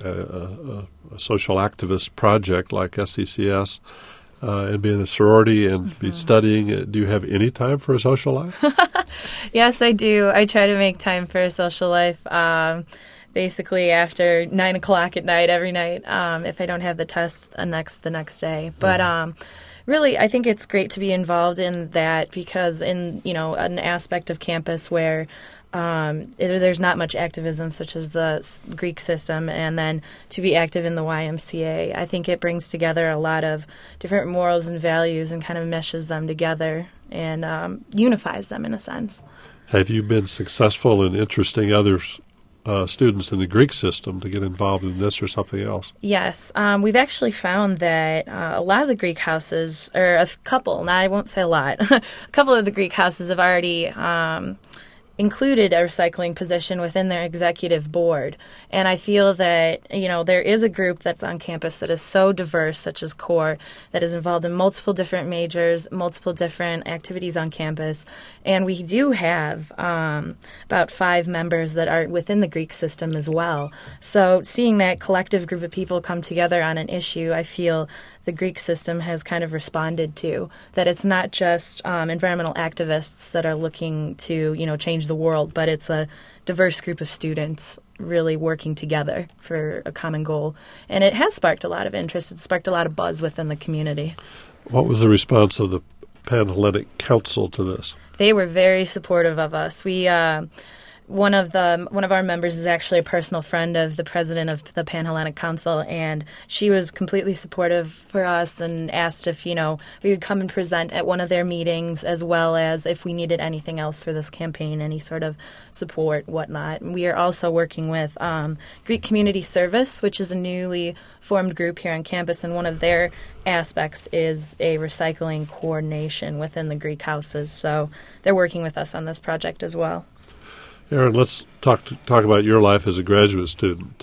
[SPEAKER 2] a social activist project like SECS and be in a sorority and be studying. Do you have any time for a social life?
[SPEAKER 3] Yes, I do. I try to make time for a social life basically after 9 o'clock at night every night if I don't have the test the next day. But really, I think it's great to be involved in that because in an aspect of campus where there's not much activism such as the Greek system, and then to be active in the YMCA, I think it brings together a lot of different morals and values and kind of meshes them together and unifies them in a sense.
[SPEAKER 2] Have you been successful in interesting other students in the Greek system to get involved in this or something else?
[SPEAKER 3] Yes. We've actually found that a lot of the Greek houses, or a couple, now I won't say a lot, a couple of the Greek houses have already included a recycling position within their executive board. And I feel that, there is a group that's on campus that is so diverse, such as CORE, that is involved in multiple different majors, multiple different activities on campus. And we do have about 5 members that are within the Greek system as well. So seeing that collective group of people come together on an issue, I feel the Greek system has kind of responded to, that it's not just environmental activists that are looking to, change the world, but it's a diverse group of students really working together for a common goal. And it has sparked a lot of interest. It's sparked a lot of buzz within the community.
[SPEAKER 2] What was the response of the Panhellenic Council to this?
[SPEAKER 3] They were very supportive of us. One of our members is actually a personal friend of the president of the Panhellenic Council, and she was completely supportive for us and asked if, we would come and present at one of their meetings, as well as if we needed anything else for this campaign, any sort of support, whatnot. And we are also working with Greek Community Service, which is a newly formed group here on campus, and one of their aspects is a recycling coordination within the Greek houses. So they're working with us on this project as well.
[SPEAKER 2] Aaron, let's talk about your life as a graduate student.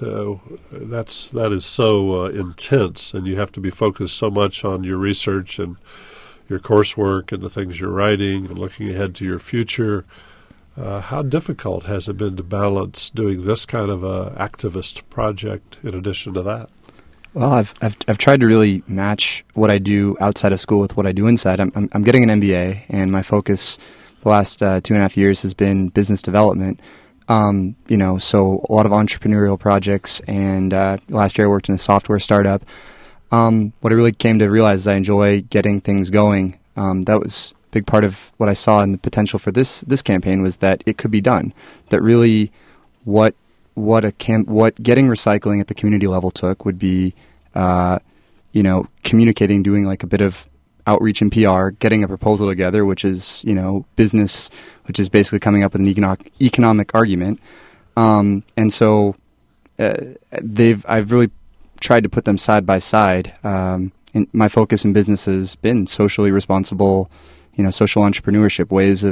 [SPEAKER 2] That is so intense, and you have to be focused so much on your research and your coursework and the things you're writing and looking ahead to your future. How difficult has it been to balance doing this kind of a activist project in addition to that?
[SPEAKER 4] Well, I've tried to really match what I do outside of school with what I do inside. I'm getting an MBA, and my focus the last 2.5 years has been business development. So a lot of entrepreneurial projects, and last year I worked in a software startup. What I really came to realize is I enjoy getting things going. That was a big part of what I saw in the potential for this campaign, was that it could be done. That really what getting recycling at the community level took would be, communicating, doing like a bit of outreach and PR, getting a proposal together, which is, business, which is basically coming up with an economic argument. And so I've really tried to put them side by side. And my focus in business has been socially responsible, social entrepreneurship,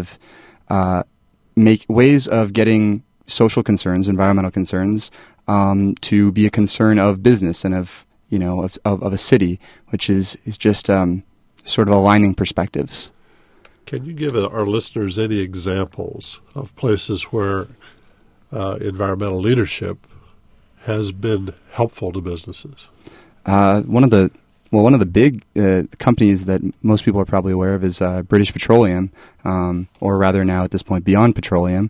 [SPEAKER 4] ways of getting social concerns, environmental concerns, to be a concern of business and of a city, which is just sort of aligning perspectives.
[SPEAKER 2] Can you give our listeners any examples of places where environmental leadership has been helpful to businesses?
[SPEAKER 4] One of the big companies that most people are probably aware of is British Petroleum, or rather now at this point Beyond Petroleum.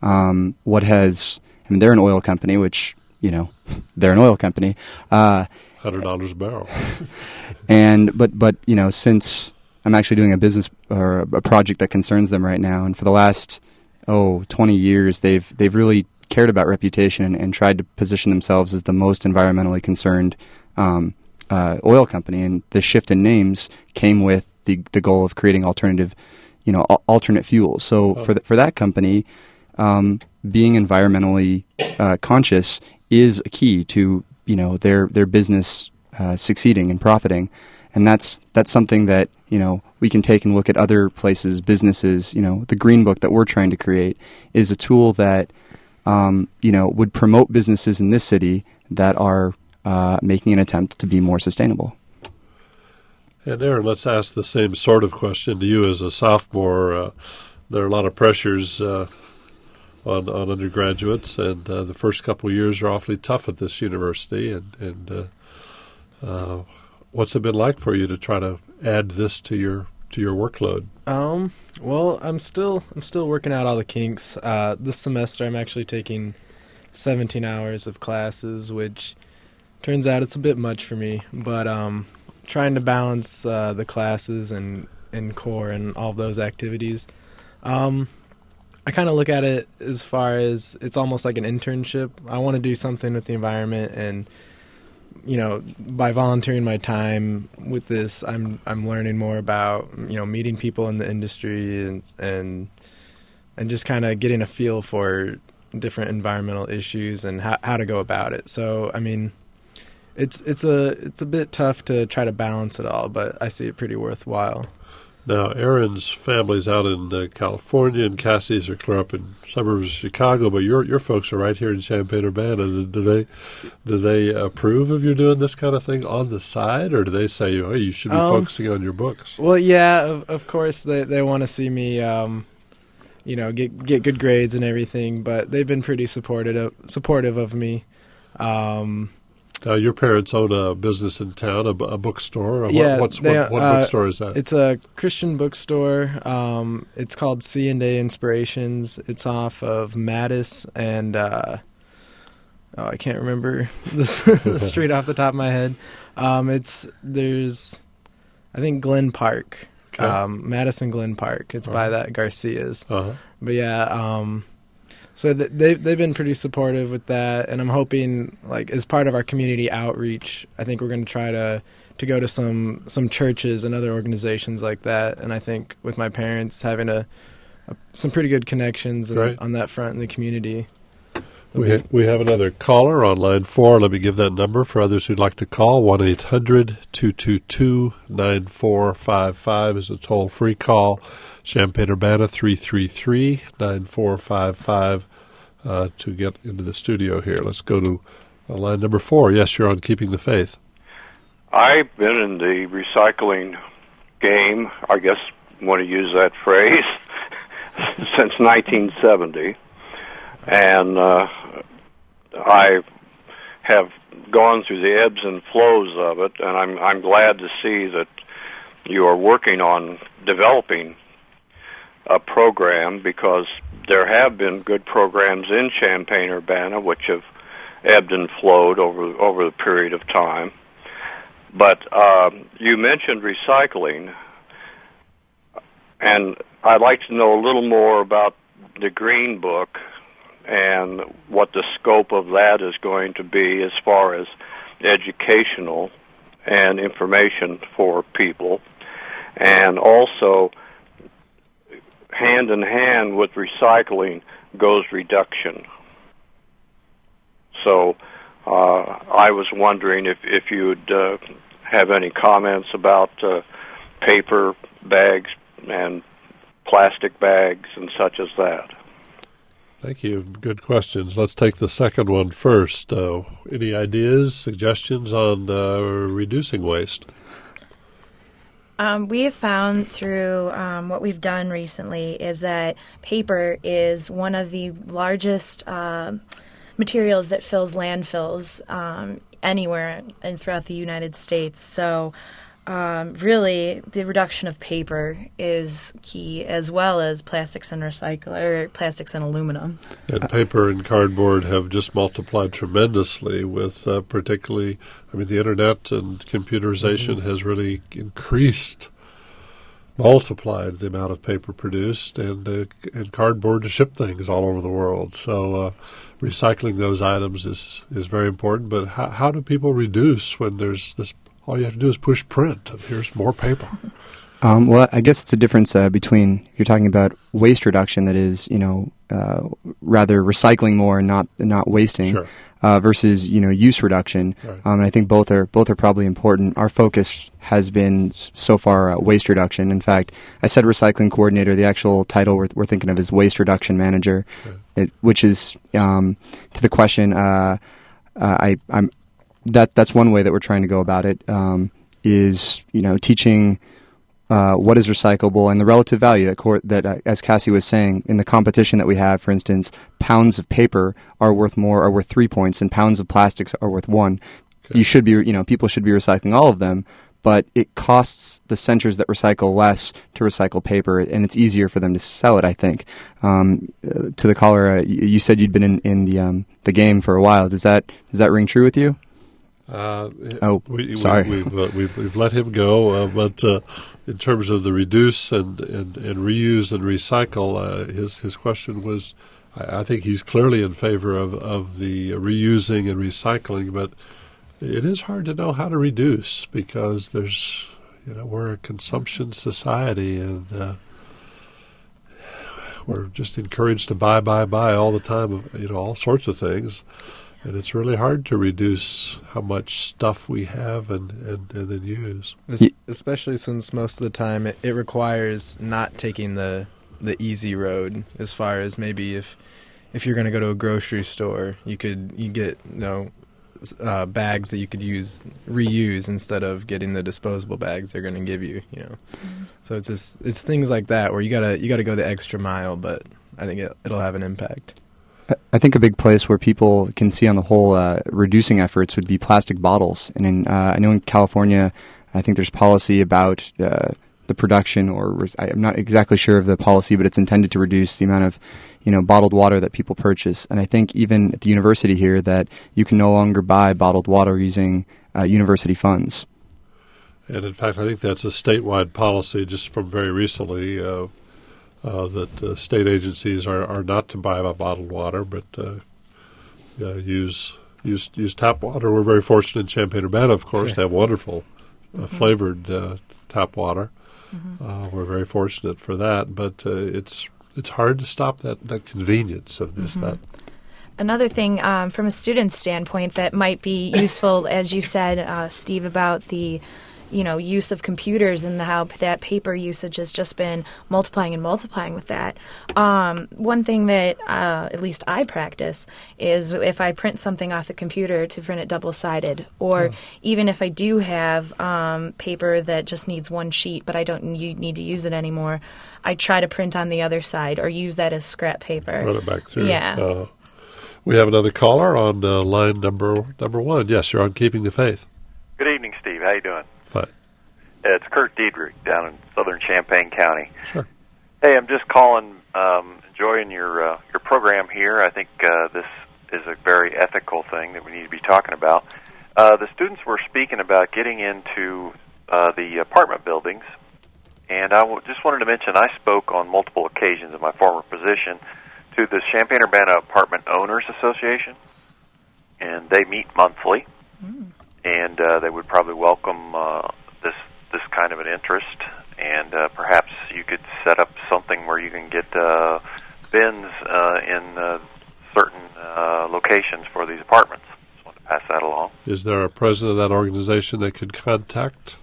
[SPEAKER 4] They're an oil company, which, they're an oil company.
[SPEAKER 2] $100 a barrel.
[SPEAKER 4] But since I'm actually doing a business or a project that concerns them right now, and for the last 20 years, they've really cared about reputation and tried to position themselves as the most environmentally concerned oil company. And the shift in names came with the goal of creating alternate fuels. So for that company, being environmentally conscious is a key to their business succeeding and profiting, and that's something that we can take and look at other places, businesses. The Green Book that we're trying to create is a tool that would promote businesses in this city that are making an attempt to be more sustainable.
[SPEAKER 2] And Aaron, let's ask the same sort of question to you as a sophomore. There are a lot of pressures on undergraduates, and the first couple of years are awfully tough at this university. And what's it been like for you to try to add this to your workload?
[SPEAKER 5] Well, I'm still working out all the kinks. This semester, I'm actually taking 17 hours of classes, which turns out it's a bit much for me. But trying to balance the classes and core and all of those activities. I kind of look at it as far as it's almost like an internship. I want to do something with the environment, and by volunteering my time with this, I'm learning more about meeting people in the industry and just kind of getting a feel for different environmental issues and how to go about it. So I mean, it's a bit tough to try to balance it all, but I see it pretty worthwhile.
[SPEAKER 2] Now, Aaron's family's out in California, and Cassie's are clear up in suburbs of Chicago. But your folks are right here in Champaign-Urbana. Do they approve of you doing this kind of thing on the side, or do they say, "Hey, you should be focusing on your books"?
[SPEAKER 5] Well, yeah, of course they want to see me, get good grades and everything. But they've been pretty supportive of me.
[SPEAKER 2] Now, your parents own a business in town, a bookstore.
[SPEAKER 5] Yeah,
[SPEAKER 2] what bookstore is that?
[SPEAKER 5] It's a Christian bookstore. It's called C&A Inspirations. It's off of Mattis and I can't remember the street off the top of my head. There's I think Glen Park,
[SPEAKER 2] okay.
[SPEAKER 5] Mattis and Glen Park. It's by that Garcia's.
[SPEAKER 2] Uh-huh.
[SPEAKER 5] But yeah. So they've been pretty supportive with that, and I'm hoping, like, as part of our community outreach, I think we're going to try to go to some churches and other organizations like that. And I think with my parents having some pretty good connections on that front in the community.
[SPEAKER 2] We have another caller on line 4. Let me give that number for others who'd like to call. 1-800-222-9455 is a toll-free call. Champaign-Urbana 333-9455 to get into the studio here. Let's go to line number 4. Yes, you're on Keeping the Faith.
[SPEAKER 8] I've been in the recycling game, I guess you want to use that phrase, since 1970. And I've have gone through the ebbs and flows of it, and I'm glad to see that you are working on developing a program, because there have been good programs in Champaign-Urbana which have ebbed and flowed over the period of time. But you mentioned recycling, and I'd like to know a little more about the Green Book and what the scope of that is going to be as far as educational and information for people. And also, hand in hand with recycling goes reduction. So I was wondering if you'd have any comments about paper bags and plastic bags and such as that.
[SPEAKER 2] Thank you. Good questions. Let's take the second one first. Any ideas, suggestions on reducing waste?
[SPEAKER 3] We have found through what we've done recently is that paper is one of the largest materials that fills landfills anywhere and throughout the United States. So really, the reduction of paper is key, as well as plastics and plastics and aluminum.
[SPEAKER 2] And paper and cardboard have just multiplied tremendously with particularly, the internet and computerization has really multiplied the amount of paper produced, and cardboard to ship things all over the world. So recycling those items is very important. But how do people reduce when there's this? All you have to do is push print, and here's more paper.
[SPEAKER 4] Well, I guess it's a difference between, you're talking about waste reduction, that is, rather recycling more and not wasting,
[SPEAKER 2] sure.
[SPEAKER 4] Versus, use reduction.
[SPEAKER 2] Right.
[SPEAKER 4] And I think both are probably important. Our focus has been so far waste reduction. In fact, I said recycling coordinator. The actual title we're thinking of is waste reduction manager,
[SPEAKER 2] right.
[SPEAKER 4] Which is to the question. That's one way that we're trying to go about it. Is teaching what is recyclable and the relative value that as Cassie was saying, in the competition that we have, for instance, pounds of paper are worth 3 points, and pounds of plastics are worth 1.
[SPEAKER 2] Okay.
[SPEAKER 4] You should be people should be recycling all of them, but it costs the centers that recycle less to recycle paper, and it's easier for them to sell it, I think. To the caller, you said you'd been in the game for a while. Does that ring true with you?
[SPEAKER 2] Sorry. We've let him go, but in terms of the reduce and reuse and recycle, his question was, I think he's clearly in favor of the reusing and recycling, but it is hard to know how to reduce, because there's, we're a consumption society, and we're just encouraged to buy all the time, all sorts of things. And it's really hard to reduce how much stuff we have and then use.
[SPEAKER 5] Especially since most of the time it requires not taking the easy road, as far as maybe if you're going to go to a grocery store, you get bags that you could reuse instead of getting the disposable bags they're going to give you.
[SPEAKER 3] Mm-hmm.
[SPEAKER 5] So it's things like that where you gotta go the extra mile, but I think it'll have an impact.
[SPEAKER 4] I think a big place where people can see on the whole reducing efforts would be plastic bottles. And I know in California, I think there's policy about the production, or I'm not exactly sure of the policy, but it's intended to reduce the amount of bottled water that people purchase. And I think even at the university here that you can no longer buy bottled water using university funds.
[SPEAKER 2] And in fact, I think that's a statewide policy just from very recently, that state agencies are not to buy bottled water, but use tap water. We're very fortunate in Champaign-Urbana, of course,
[SPEAKER 5] Sure.
[SPEAKER 2] to have wonderful flavored tap water.
[SPEAKER 3] Mm-hmm.
[SPEAKER 2] We're very fortunate for that, but it's hard to stop that convenience of just that.
[SPEAKER 3] Another thing from a student's standpoint that might be useful, as you said, Steve, about the use of computers and how that paper usage has just been multiplying with that. One thing that at least I practice is if I print something off the computer to print it double-sided, or even if I do have paper that just needs one sheet but I don't need to use it anymore, I try to print on the other side or use that as scrap paper.
[SPEAKER 2] Run it back through.
[SPEAKER 3] Yeah.
[SPEAKER 2] We have another caller on line number one. Yes, you're on Keeping the Faith.
[SPEAKER 9] Good evening, Steve. How you doing?
[SPEAKER 2] Fine.
[SPEAKER 9] It's Kurt Diedrich down in southern Champaign County.
[SPEAKER 2] Sure.
[SPEAKER 9] Hey, I'm just calling, enjoying your program here. I think this is a very ethical thing that we need to be talking about. The students were speaking about getting into the apartment buildings, and I just wanted to mention I spoke on multiple occasions in my former position to the Champaign-Urbana Apartment Owners Association, and they meet monthly, and they would probably welcome this kind of an interest, and perhaps you could set up something where you can get bins in certain locations for these apartments. Just wanted to pass that along.
[SPEAKER 2] Is there a president of that organization they could contact?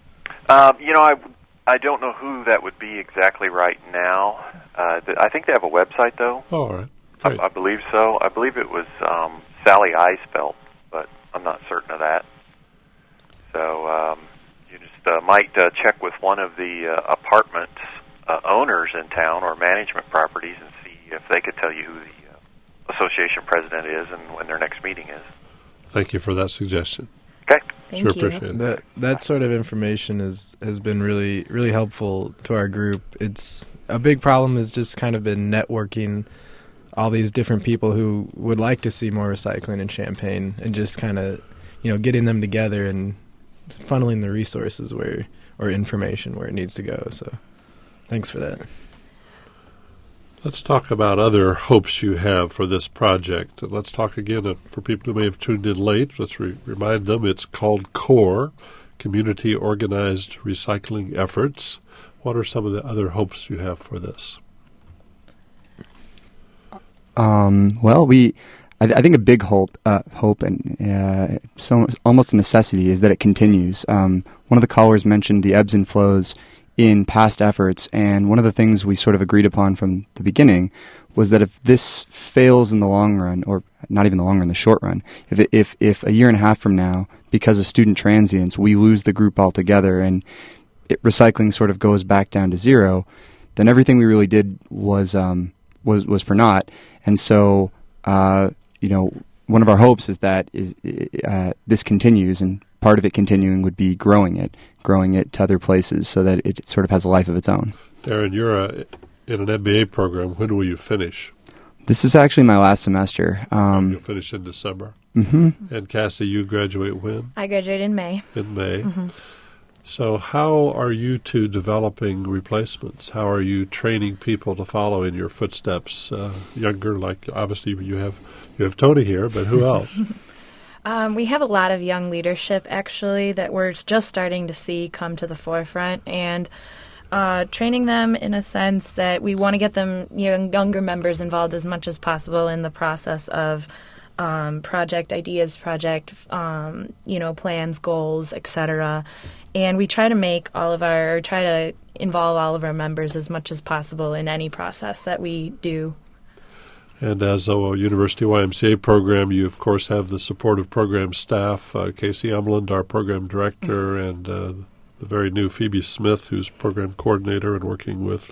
[SPEAKER 9] I don't know who that would be exactly right now. I think they have a website, though.
[SPEAKER 2] Oh, all right. Great.
[SPEAKER 9] I believe so. I believe it was Sally Eisfeld, but I'm not certain of that. So you just might check with one of the apartment owners in town or management properties and see if they could tell you who the association president is and when their next meeting is.
[SPEAKER 2] Thank you for that suggestion.
[SPEAKER 9] Okay.
[SPEAKER 3] Thank
[SPEAKER 2] Sure,
[SPEAKER 3] you.
[SPEAKER 2] appreciate it.
[SPEAKER 5] That sort of information has been really, really helpful to our group. It's a big problem has just kind of been networking all these different people who would like to see more recycling in Champaign, and just kind of, getting them together and funneling the resources or information where it needs to go. So thanks for that.
[SPEAKER 2] Let's talk about other hopes you have for this project. And let's talk again for people who may have tuned in late. Let's remind them it's called CORE, Community Organized Recycling Efforts. What are some of the other hopes you have for this?
[SPEAKER 4] I think a big hope and so almost a necessity is that it continues. One of the callers mentioned the ebbs and flows in past efforts, and one of the things we sort of agreed upon from the beginning was that if this fails in the long run, or not even the long run, the short run, if a year and a half from now, because of student transients, we lose the group altogether and recycling sort of goes back down to zero, then everything we really did was for naught. And so, one of our hopes is that this continues, and part of it continuing would be growing it to other places so that it sort of has a life of its own.
[SPEAKER 2] Darren, you're in an MBA program. When will you finish?
[SPEAKER 4] This is actually my last semester.
[SPEAKER 2] You'll finish in December.
[SPEAKER 4] Mm-hmm.
[SPEAKER 2] And Cassie, you graduate when?
[SPEAKER 3] I graduate in May.
[SPEAKER 2] In May.
[SPEAKER 3] Mm-hmm.
[SPEAKER 2] So how are you two developing replacements? How are you training people to follow in your footsteps? Younger, like obviously you have Tony here, but who else?
[SPEAKER 3] We have a lot of young leadership, actually, that we're just starting to see come to the forefront, and training them in a sense that we want to get them, younger members involved as much as possible in the process of project ideas, plans, goals, etc. And we try to involve all of our members as much as possible in any process that we do.
[SPEAKER 2] And as a University YMCA program, you, of course, have the support of program staff, Casey Umland, our program director, and the very new Phoebe Smith, who's program coordinator and working with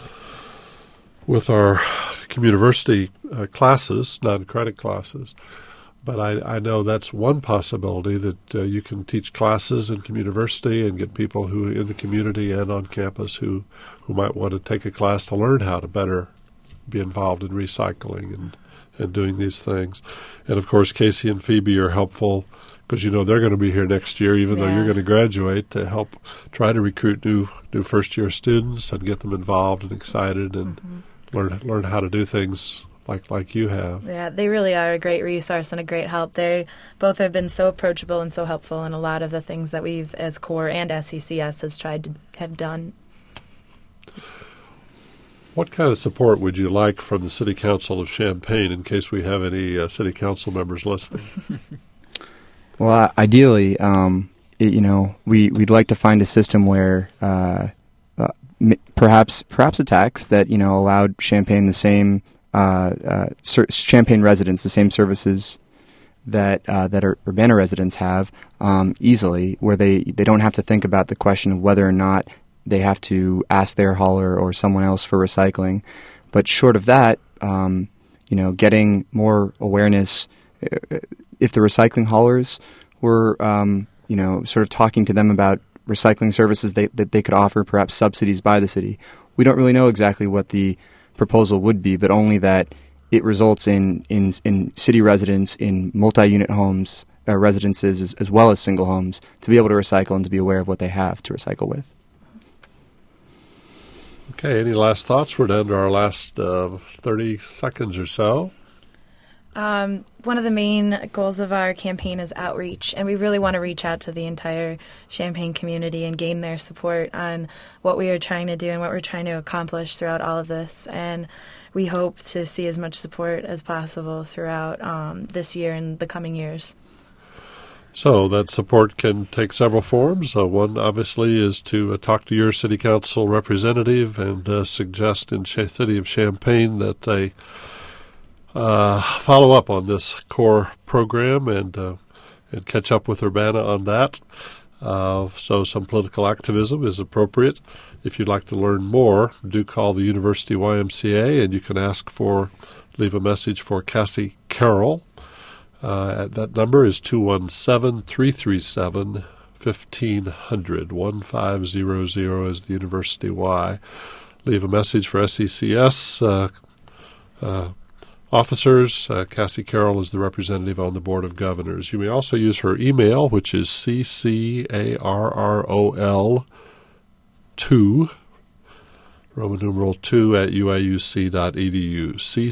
[SPEAKER 2] our university classes, non-credit classes. But I know that's one possibility, that you can teach classes in university and get people who in the community and on campus who might want to take a class to learn how to better be involved in recycling and doing these things. And, of course, Casey and Phoebe are helpful because, they're going to be here next year, even though you're going to graduate, to help try to recruit new first-year students and get them involved and excited and learn how to do things like you have. Yeah,
[SPEAKER 3] they really are a great resource and a great help. They both have been so approachable and so helpful in a lot of the things that we've, as CORE and SECS, has tried to have done.
[SPEAKER 2] What kind of support would you like from the City Council of Champaign, in case we have any City Council members listening?
[SPEAKER 4] Well, ideally, we'd like to find a system where perhaps a tax that allowed Champaign the same Champaign residents the same services that Urbana residents have easily, where they don't have to think about the question of whether or not they have to ask their hauler or someone else for recycling. But short of that, getting more awareness. If the recycling haulers were, sort of talking to them about recycling services that they could offer, perhaps subsidies by the city. We don't really know exactly what the proposal would be, but only that it results in city residents in multi-unit homes, residences, as well as single homes, to be able to recycle and to be aware of what they have to recycle with.
[SPEAKER 2] Okay, any last thoughts? We're down to our last 30 seconds or so.
[SPEAKER 3] One of the main goals of our campaign is outreach, and we really want to reach out to the entire Champaign community and gain their support on what we are trying to do and what we're trying to accomplish throughout all of this. And we hope to see as much support as possible throughout this year and the coming years.
[SPEAKER 2] So that support can take several forms. One, obviously, is to talk to your city council representative and suggest in City of Champaign that they follow up on this core program and catch up with Urbana on that. So some political activism is appropriate. If you'd like to learn more, do call the University YMCA, and you can leave a message for Cassie Carroll. That number is 217-337-1500. 1500 is the University Y. Leave a message for SECS officers. Cassie Carroll is the representative on the Board of Governors. You may also use her email, which is ccarrol2, Roman numeral 2, at uiuc.edu.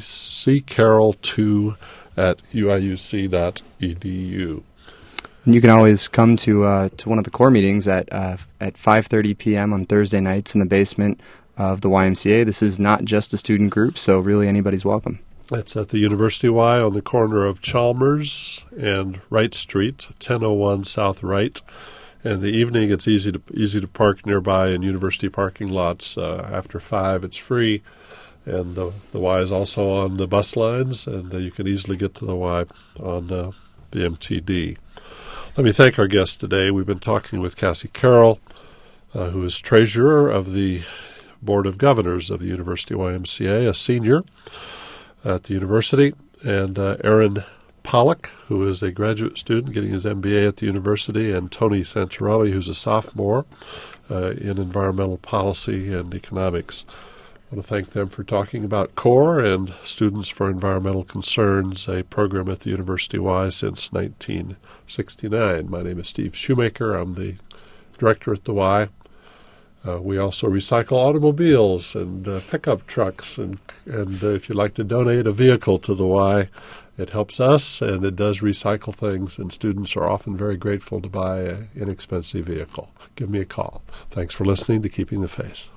[SPEAKER 2] ccarrol2@uiuc.edu.
[SPEAKER 4] And you can always come to one of the core meetings at 5:30 p.m. on Thursday nights in the basement of the YMCA. This is not just a student group, so really anybody's welcome.
[SPEAKER 2] It's at the University Y on the corner of Chalmers and Wright Street, 1001 South Wright. And in the evening, it's easy to park nearby in university parking lots. After 5, it's free. And the Y is also on the bus lines, and you can easily get to the Y on the MTD. Let me thank our guests today. We've been talking with Cassie Carroll, who is treasurer of the Board of Governors of the University YMCA, a senior at the university, and Aaron Pollock, who is a graduate student getting his MBA at the university, and Tony Santorelli, who's a sophomore in environmental policy and economics. I want to thank them for talking about CORE and Students for Environmental Concerns, a program at the University Y since 1969. My name is Steve Shoemaker. I'm the director at the Y. We also recycle automobiles and pickup trucks, and if you'd like to donate a vehicle to the Y, it helps us, and it does recycle things, and students are often very grateful to buy an inexpensive vehicle. Give me a call. Thanks for listening to Keeping the Faith.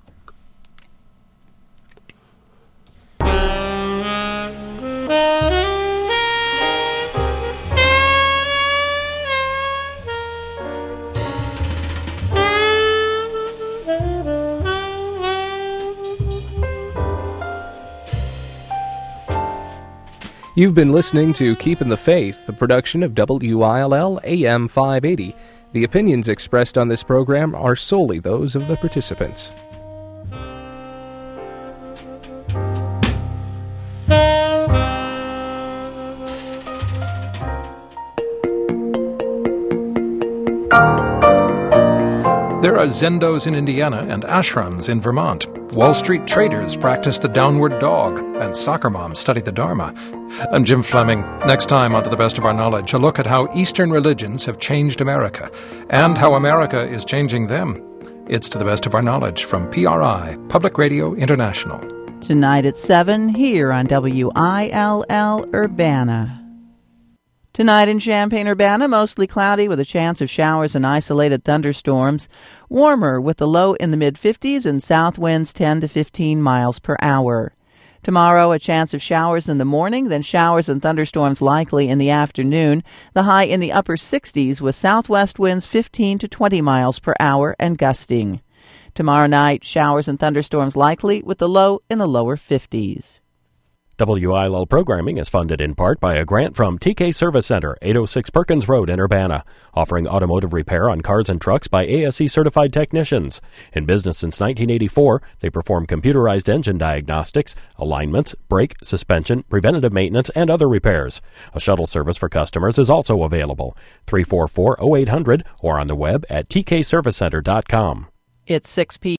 [SPEAKER 1] You've been listening to Keepin' the Faith, the production of WILL AM 580. The opinions expressed on this program are solely those of the participants.
[SPEAKER 10] There are zendos in Indiana and ashrams in Vermont. Wall Street traders practice the downward dog, and soccer moms study the Dharma. I'm Jim Fleming. Next time on To the Best of Our Knowledge, a look at how Eastern religions have changed America, and how America is changing them. It's To the Best of Our Knowledge from PRI, Public Radio International.
[SPEAKER 11] Tonight at 7 here on WILL Urbana. Tonight in Champaign-Urbana, mostly cloudy with a chance of showers and isolated thunderstorms. Warmer with the low in the mid-50s and south winds 10 to 15 miles per hour. Tomorrow, a chance of showers in the morning, then showers and thunderstorms likely in the afternoon. The high in the upper 60s with southwest winds 15 to 20 miles per hour and gusting. Tomorrow night, showers and thunderstorms likely with the low in the lower 50s.
[SPEAKER 12] WILL programming is funded in part by a grant from TK Service Center, 806 Perkins Road in Urbana, offering automotive repair on cars and trucks by ASE certified technicians. In business since 1984, they perform computerized engine diagnostics, alignments, brake, suspension, preventative maintenance, and other repairs. A shuttle service for customers is also available. 344-0800 or on the web at tkservicecenter.com.
[SPEAKER 11] It's 6 p.m.